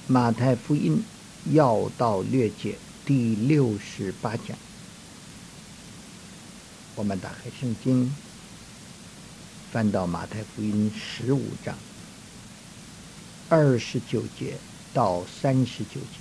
马太福音要道略解第68讲，我们打开圣经，翻到马太福音15章29节到39节。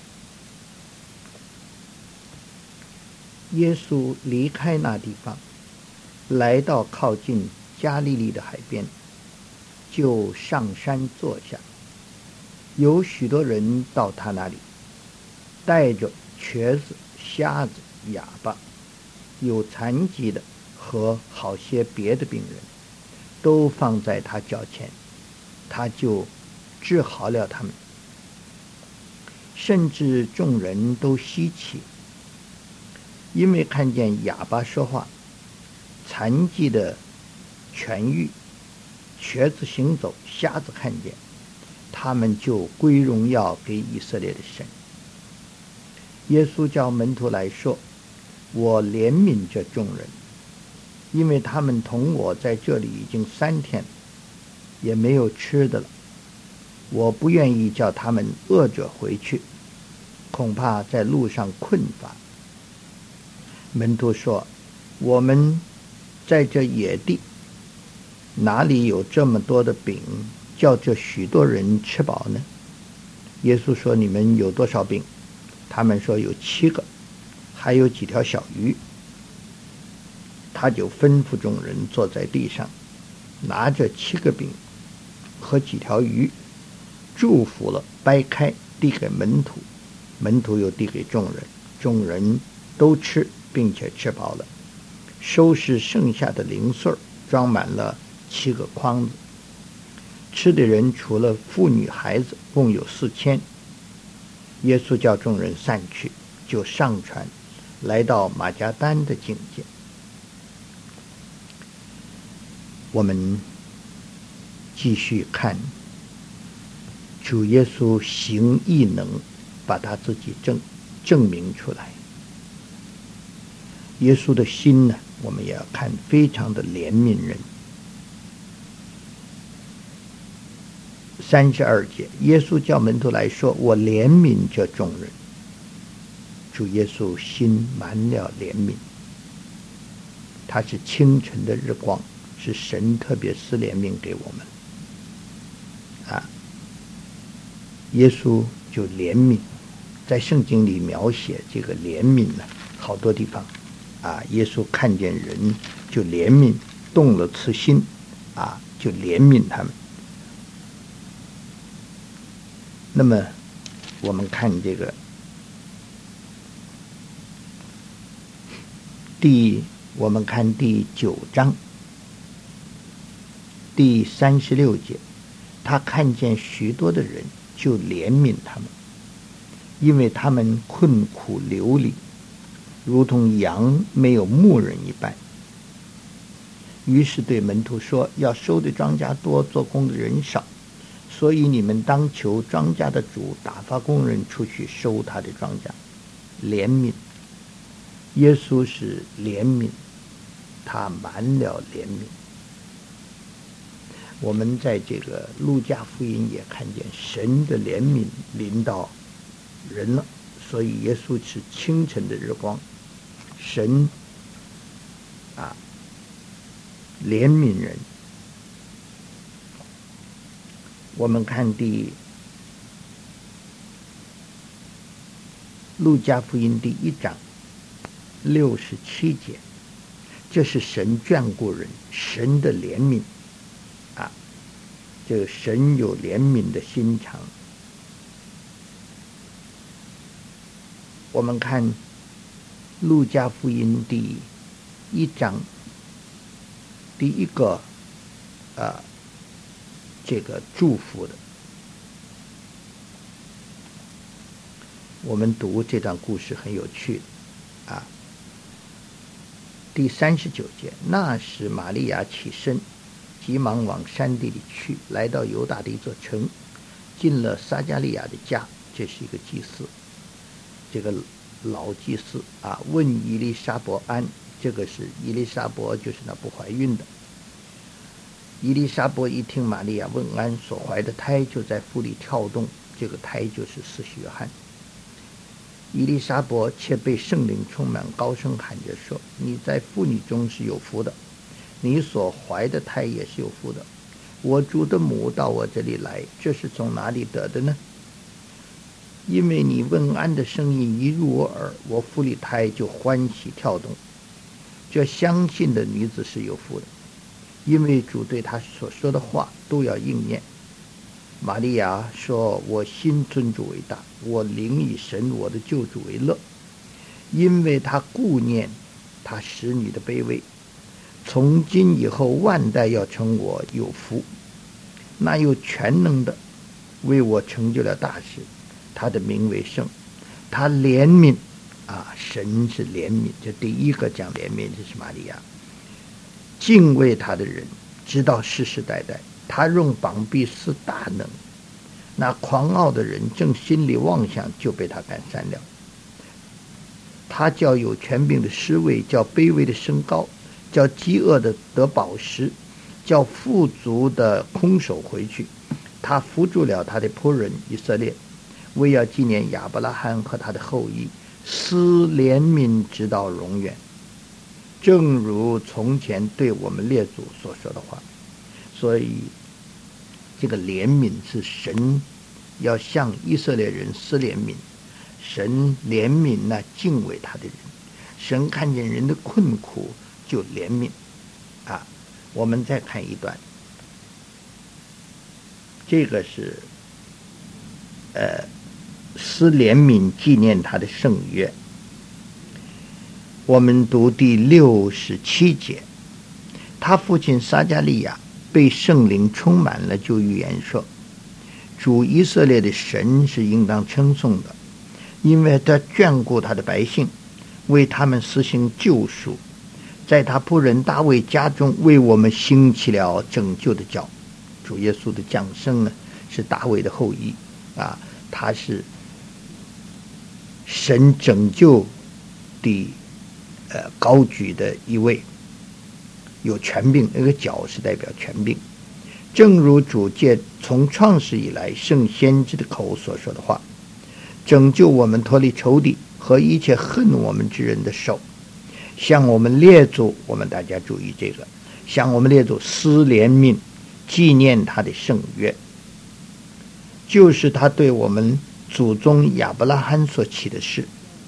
耶稣离开那地方，来到靠近加利利的海边，就上山坐下。有许多人到他那里，带着瘸子、瞎子、哑巴，有残疾的和好些别的病人，都放在他脚前，他就治好了他们。甚至众人都稀奇，因为看见哑巴说话，残疾的痊愈，瘸子行走，瞎子看见，他们就归荣耀给以色列的神。耶稣叫门徒来说：我怜悯这众人，因为他们同我在这里已经3天，也没有吃的了。我不愿意叫他们饿着回去，恐怕在路上困乏。门徒说：我们在这野地，哪里有这么多的饼，叫这许多人吃饱呢？耶稣说：你们有多少饼？他们说有7个，还有几条小鱼。他就吩咐众人坐在地上，拿着7个饼和几条鱼，祝福了，掰开，递给门徒，门徒又递给众人，众人都吃，并且吃饱了，收拾剩下的零碎，装满了7个筐子。吃的人除了妇女孩子，共有4000。耶稣叫众人散去，就上船，来到马加丹的境界。我们继续看主耶稣行异能，把他自己证明出来。耶稣的心呢，我们也要看，非常的怜悯人。32节，耶稣叫门徒来说：我怜悯这众人。主耶稣心满了怜悯，他是清晨的日光，是神特别施怜悯给我们耶稣就怜悯，在圣经里描写这个怜悯呢，好多地方耶稣看见人就怜悯，动了慈心就怜悯他们。那么我们看这个我们看第9章第36节，他看见许多的人，就怜悯他们，因为他们困苦流离，如同羊没有牧人一般。于是对门徒说：要收的庄稼多，做工的人少，所以你们当求庄稼的主打发工人出去收他的庄稼。怜悯，耶稣是怜悯，他满了怜悯。我们在这个路加福音也看见神的怜悯临到人了，所以耶稣是清晨的日光，神怜悯人。我们看路加福音第1章67节，这是神眷顾人，神的怜悯这个神有怜悯的心肠。我们看路加福音第1章第一个这个祝福的，我们读这段故事很有趣第39节，那时玛利亚起身，急忙往山地里去，来到犹大的一座城，进了撒加利亚的家，这是一个祭司，这个老祭司问以利沙伯安，这个是以利沙伯，就是那不怀孕的。以利沙伯一听玛利亚问安，所怀的胎就在腹里跳动， 这个胎就是施洗约翰。伊丽莎白且被圣灵充满，高声喊着说：你在妇女中是有福的，你所怀的胎也是有福的。我主的母到我这里来，这是从哪里得的呢？因为你问安的声音一入我耳，我腹里胎就欢喜跳动。这相信的女子是有福的，因为主对她所说的话都要应验。玛利亚说：我心尊主为大，我灵以神我的救主为乐，因为他顾念他使女的卑微。从今以后万代要称我有福。那有全能的为我成就了大事，他的名为圣。他怜悯神是怜悯，这第一个讲怜悯的是玛利亚。敬畏他的人直到世世代代，他用膀臂施大能。那狂傲的人正心里妄想，就被他赶散了。他叫有权柄的失位，叫卑微的升高，叫饥饿的得饱食，叫富足的空手回去。他扶助了他的仆人以色列，为要纪念亚伯拉罕和他的后裔，施怜悯直到永远，正如从前对我们列祖所说的话。所以这个怜悯是神要向以色列人施怜悯，神怜悯那敬畏他的人，神看见人的困苦就怜悯我们再看一段，这个是施怜悯纪念他的圣约。我们读第67节，他父亲撒迦利亚被圣灵充满了，就预言说：主以色列的神是应当称颂的，因为他眷顾他的百姓，为他们实行救赎，在他仆人大卫家中为我们兴起了拯救的脚。主耶稣的降生呢，是大卫的后裔他是神拯救的高举的一位，有权柄，那个脚是代表权柄。正如主借从创始以来圣先知的口所说的话，拯救我们脱离仇敌和一切恨我们之人的手，向我们列祖，我们大家注意这个，向我们列祖施怜悯，纪念他的圣约，就是他对我们祖宗亚伯拉罕所起的事，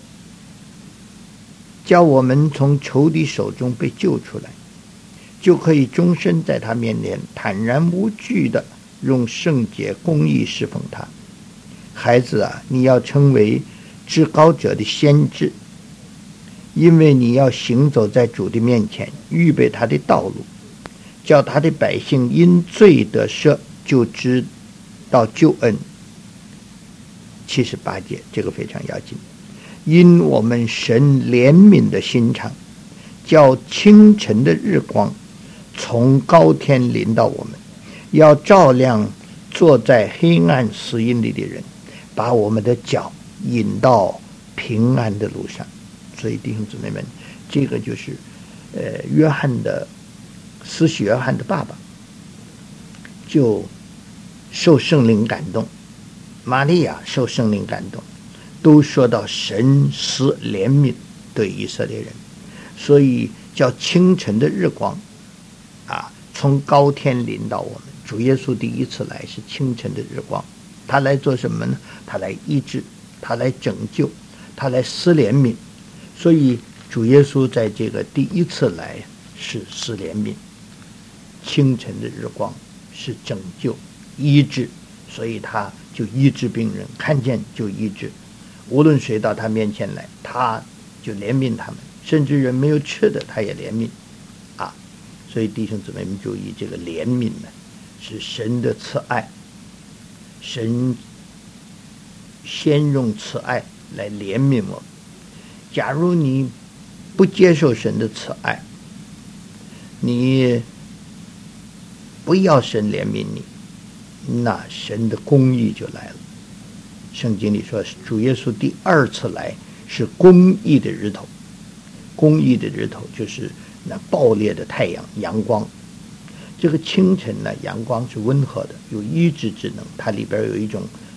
叫我们从仇敌手中被救出来，就可以终身在他面前坦然无惧的用圣洁公义侍奉他。孩子你要成为至高者的先知，因为你要行走在主的面前，预备他的道路，叫他的百姓因罪得赦，就知道救恩。78节，这个非常要紧。因我们神怜悯的心肠，叫清晨的日光从高天临到我们，要照亮坐在黑暗死荫里的人，把我们的脚引到平安的路上。所以弟兄姊妹们，这个就是约翰的施洗约翰的爸爸就受圣灵感动，玛利亚受圣灵感动，都说到神施怜悯对以色列人，所以叫清晨的日光从高天临到我们。主耶稣第一次来是清晨的日光，他来做什么呢？他来医治，他来拯救，他来施怜悯。所以主耶稣在这个第一次来是施怜悯，清晨的日光是拯救医治，所以他就医治病人，看见就医治，无论谁到他面前来，他就怜悯他们，甚至人没有吃的他也怜悯所以弟兄姊妹们注意，这个怜悯呢是神的慈爱，神先用慈爱来怜悯我们。假如你不接受神的慈爱，你不要神怜悯你，那神的公义就来了。圣经里说主耶稣第二次来是公义的日头，公义的日头就是那爆裂的太阳，阳光。这个清晨呢，阳光是温和的，有医治之能，它里边有一种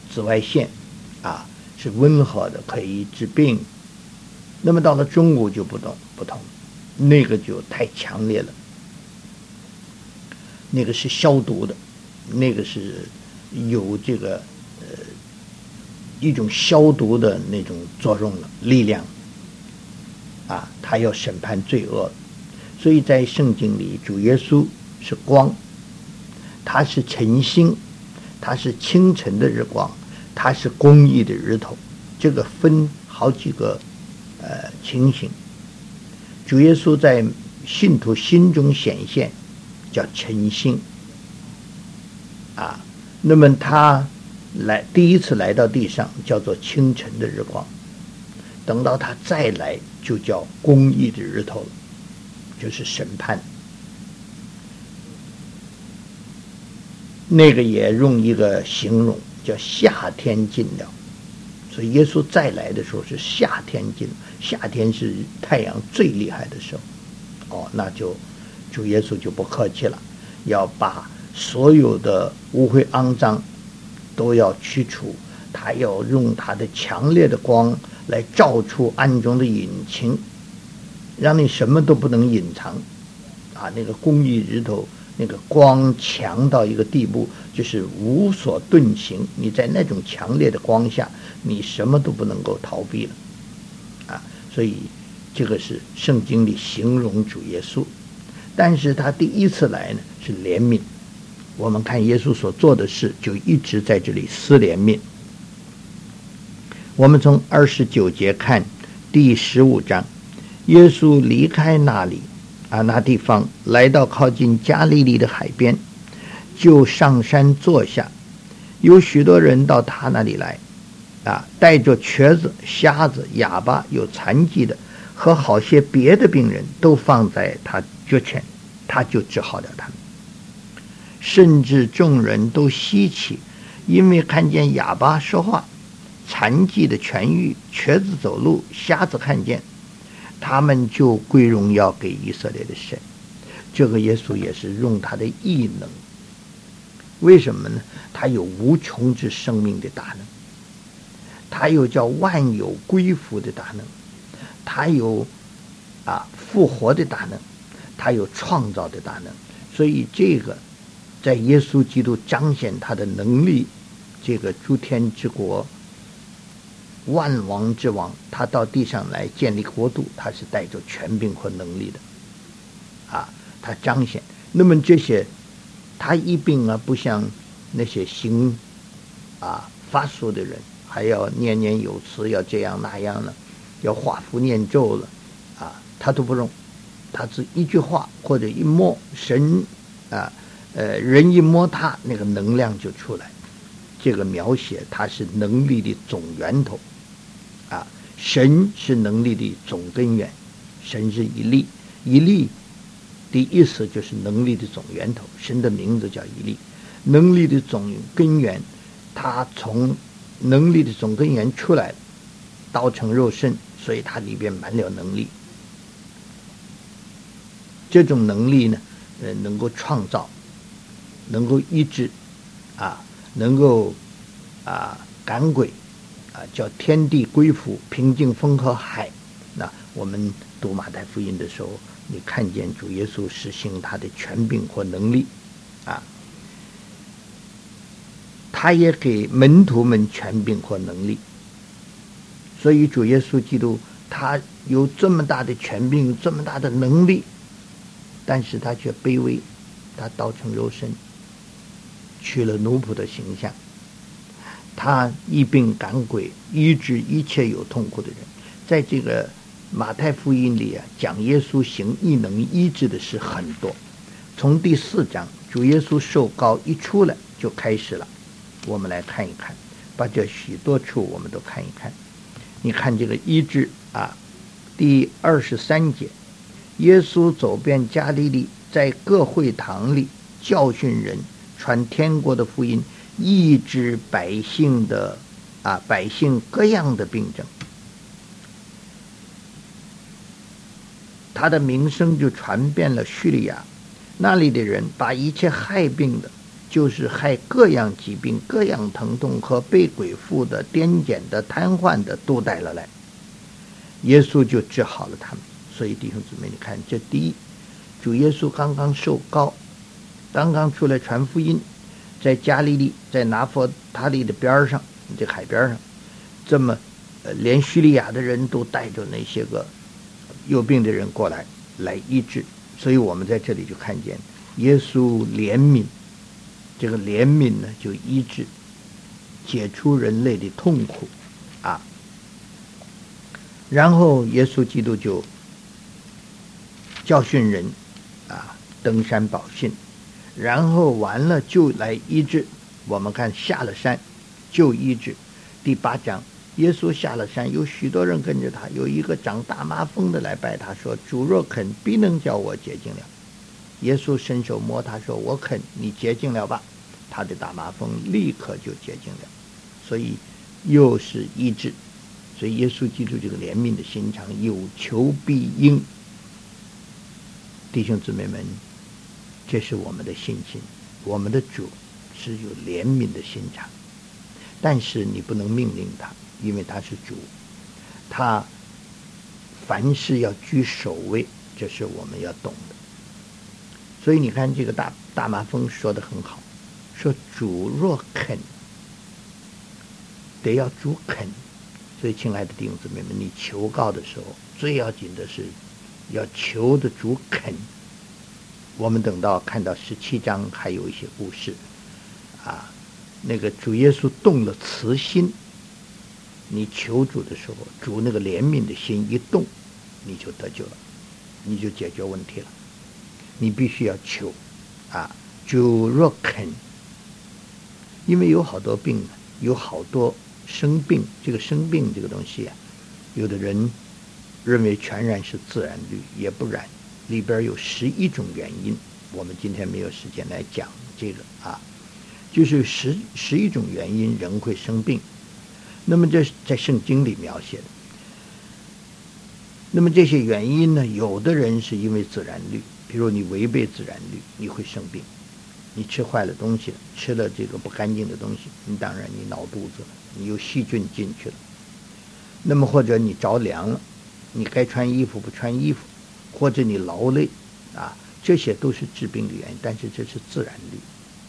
紫外线是温和的，可以治病。那么到了中午就不同，那个就太强烈了，那个是消毒的，那个是有这个一种消毒的那种作用了力量他要审判罪恶。所以在圣经里，主耶稣是光，他是晨星，他是清晨的日光，他是公义的日头。这个分好几个情形。主耶稣在信徒心中显现，叫晨星那么他第一次来到地上叫做清晨的日光，等到他再来就叫公义的日头了，就是审判。那个也用一个形容叫夏天近了，所以耶稣再来的时候是夏天近，夏天是太阳最厉害的时候那就主耶稣就不客气了，要把所有的污秽肮脏都要去除，他要用他的强烈的光来照出暗中的隐情，让你什么都不能隐藏那个公义日头，那个光强到一个地步，就是无所遁形，你在那种强烈的光下，你什么都不能够逃避了所以这个是圣经里形容主耶稣。但是他第一次来呢是怜悯，我们看耶稣所做的事就一直在这里施怜悯。我们从29节看第15章，耶稣离开那里那地方，来到靠近加利利的海边，就上山坐下，有许多人到他那里来带着瘸子、瞎子、哑巴、有残疾的和好些别的病人，都放在他脚前，他就治好了他们。甚至众人都稀奇，因为看见哑巴说话，残疾的痊愈，瘸子走路，瞎子看见，他们就归荣耀给以色列的神。这个耶稣也是用他的异能。为什么呢？他有无穷之生命的大能，他有叫万有归服的大能，他有复活的大能，他有创造的大能。所以这个在耶稣基督彰显他的能力，这个诸天之国万王之王，他到地上来建立国度，他是带着权柄和能力的他彰显。那么这些他一并不像那些行法术的人还要念念有词，要这样那样了，要画符念咒了他都不用，他只一句话或者一摸神人一摸他，那个能量就出来。这个描写他是能力的总源头神是能力的总根源，神是一力，一力的意思就是能力的总源头，神的名字叫一力，能力的总根源，他从能力的总根源出来，道成肉身，所以它里边满了能力。这种能力呢能够创造，能够医治能够赶鬼叫天地归服，平静风和海。那我们读马太福音的时候，你看见主耶稣实行他的权柄或能力他也给门徒们权柄或能力。所以主耶稣基督他有这么大的权柄，这么大的能力，但是他却卑微，他道成肉身，取了奴仆的形象，他医病赶鬼，医治一切有痛苦的人。在这个马太福音里讲耶稣行异能医治的事很多。从第4章主耶稣受膏一出来就开始了，我们来看一看，把这许多处我们都看一看。你看这个医治第23节，耶稣走遍加利利，在各会堂里教训人，传天国的福音，医治百姓各样的病症。他的名声就传遍了叙利亚，那里的人把一切害病的就是害各样疾病、各样疼痛和被鬼附的、癫痫的、瘫痪的都带了来，耶稣就治好了他们。所以弟兄姊妹，你看，这第一，主耶稣刚刚受膏，刚刚出来传福音，在加利利，在拿佛他利的边上，这海边上，这么连叙利亚的人都带着那些个有病的人过来医治。所以我们在这里就看见耶稣怜悯，这个怜悯呢就医治，解除人类的痛苦啊。然后耶稣基督就教训人啊，登山宝训，然后完了就来医治。我们看下了山就医治。第8章，耶稣下了山，有许多人跟着他，有一个长大麻风的来拜他，说：主若肯，必能叫我洁净了。耶稣伸手摸他，说：我肯，你洁净了吧。他的大麻风立刻就洁净了。所以又是医治。所以耶稣基督这个怜悯的心肠，有求必应。弟兄姊妹们，这是我们的信心。我们的主是有怜悯的心肠，但是你不能命令他，因为他是主，他凡事要居首位，这是我们要懂的。所以你看这个大麻风说得很好，说主若肯，得要主肯。所以亲爱的弟兄姊妹们，你求告的时候，最要紧的是要求的主肯。我们等到看到17章还有一些故事啊，那个主耶稣动了慈心，你求主的时候，主那个怜悯的心一动，你就得救了，你就解决问题了。你必须要求啊，主若肯，因为有好多病，有好多生病，这个生病这个东西啊，有的人认为全然是自然律，也不然，里边有11种原因。我们今天没有时间来讲这个啊，就是11种原因人会生病。那么这在圣经里描写的。那么这些原因呢，有的人是因为自然律，比如你违背自然律，你会生病。你吃坏了东西了，吃了这个不干净的东西，你当然你闹肚子了，你有细菌进去了。那么或者你着凉了，你该穿衣服不穿衣服，或者你劳累啊，这些都是治病的原因，但是这是自然律。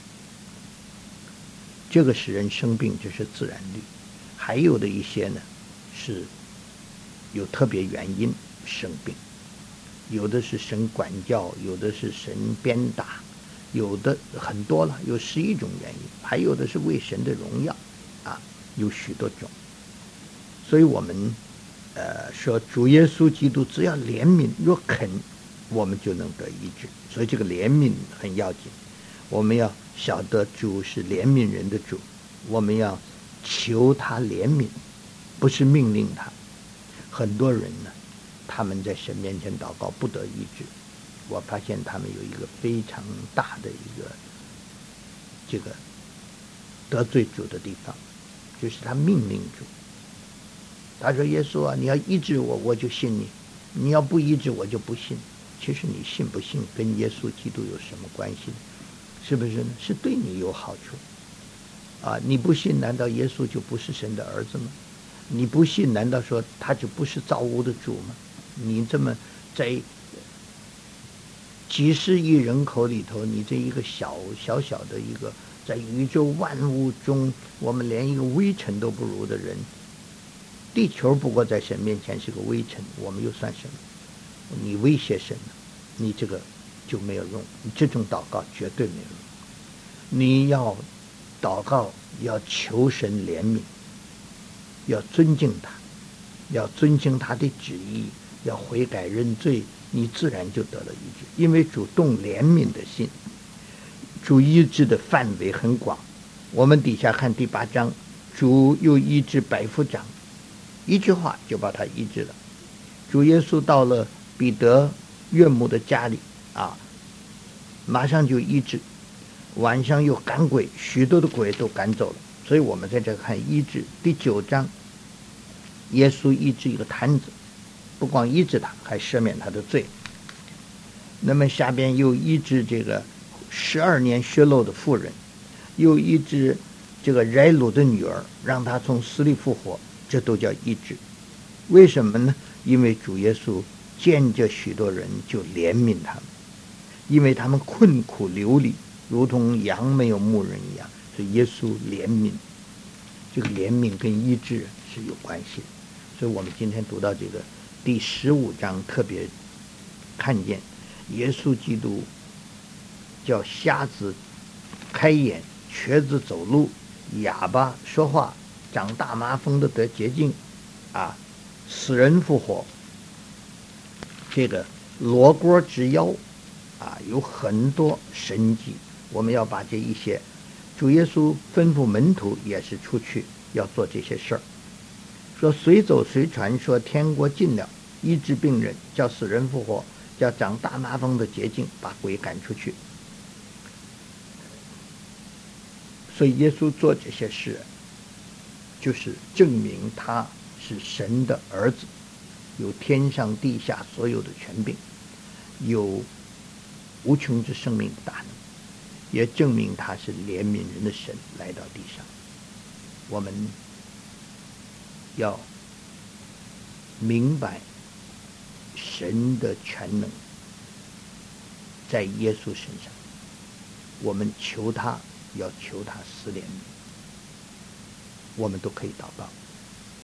这个使人生病，这是自然律。还有的一些呢，是有特别原因生病，有的是神管教，有的是神鞭打，有的很多了，有11种原因，还有的是为神的荣耀啊，有许多种。所以我们说主耶稣基督只要怜悯，若肯，我们就能得医治。所以这个怜悯很要紧，我们要晓得主是怜悯人的主，我们要求他怜悯，不是命令他。很多人呢，他们在神面前祷告不得医治，我发现他们有一个非常大的一个这个得罪主的地方，就是他命令主。他说耶稣啊，你要医治我，我就信你；你要不医治，我就不信。其实你信不信跟耶稣基督有什么关系呢？是不是呢？是对你有好处啊！你不信，难道耶稣就不是神的儿子吗？你不信，难道说他就不是造物的主吗？你这么在几十亿人口里头，你这一个小的一个在宇宙万物中，我们连一个微尘都不如的人，地球不过在神面前是个微尘，我们又算什么？你威胁神，你这个就没有用，你这种祷告绝对没有用。你要祷告，要求神怜悯，要尊敬他，要遵行他的旨意，要悔改认罪，你自然就得了医治。因为主动怜悯的心，主医治的范围很广。我们底下看第8章，主又医治百夫长，一句话就把他医治了。主耶稣到了彼得岳母的家里啊，马上就医治，晚上又赶鬼，许多的鬼都赶走了。所以我们在这看医治第9章，耶稣医治一个瘫子，不光医治他，还赦免他的罪。那么下边又医治这个12年血漏的妇人又医治这个睚鲁的女儿，让她从死里复活，这都叫医治。为什么呢？因为主耶稣见着许多人就怜悯他们，因为他们困苦流离，如同羊没有牧人一样，所以耶稣怜悯。这个怜悯跟医治是有关系的。所以我们今天读到这个第15章，特别看见耶稣基督叫瞎子开眼，瘸子走路，哑巴说话，长大麻风的得洁净，死人复活，这个罗锅之妖，有很多神迹。我们要把这一些，主耶稣吩咐门徒也是出去要做这些事儿，说随走随传，说天国近了，医治病人，叫死人复活，叫长大麻风的洁净，把鬼赶出去。所以耶稣做这些事，就是证明他是神的儿子，有天上地下所有的权柄，有无穷之生命的大能，也证明他是怜悯人的神来到地上。我们要明白神的全能在耶稣身上，我们求他，要求他施怜悯，我们都可以祷告。